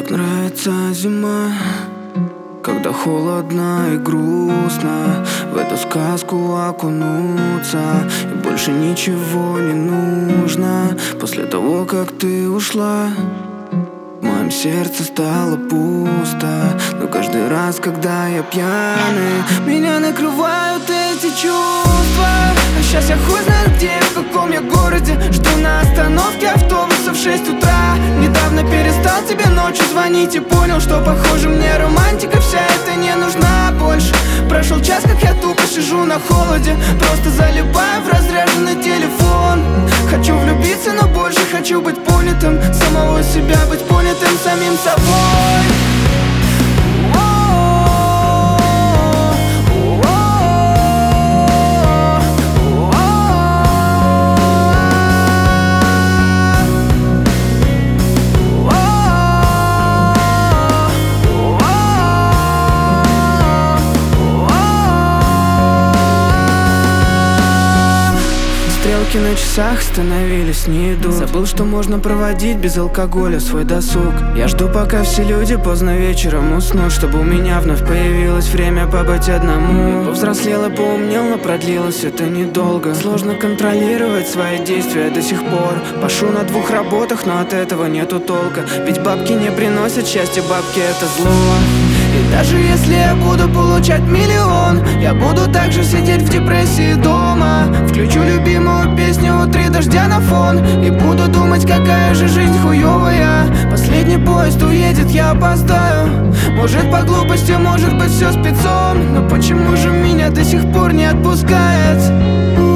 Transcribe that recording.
так нравится зима, когда холодно и грустно, в эту сказку окунуться, и больше ничего не нужно. После того, как ты ушла, в моем сердце стало пусто. Но каждый раз, когда я пьяный, меня накрывают эти чувства. А сейчас я хуй знает где, в каком я городе. Жду на остановке автобуса в 6 утра. Недавно перестал тебе ночью звонить и понял, что, похоже, мне романтика вся эта не нужна больше. Прошел час, как я тупо сижу на холоде, просто залипаю в разряженный телефон. Хочу влюбиться, но больше хочу быть понятым, самого себя быть понятым самим собой. Стрелки на часах становились не идут. Забыл, что можно проводить без алкоголя свой досуг. Я жду, пока все люди поздно вечером уснут, чтобы у меня вновь появилось время побыть одному. Я повзрослел и поумнел, но продлилось это недолго. Сложно контролировать свои действия до сих пор. Пашу на 2 работах, но от этого нету толка. Ведь бабки не приносят счастья, бабки это зло. И даже если я буду получать миллион, я буду также сидеть в депрессии дома. Включу любимую песню «Утри дождя» на фон и буду думать, какая же жизнь хуёвая. Последний поезд уедет, я опоздаю. Может по глупости, может быть все спецом, но почему же меня до сих пор не отпускает?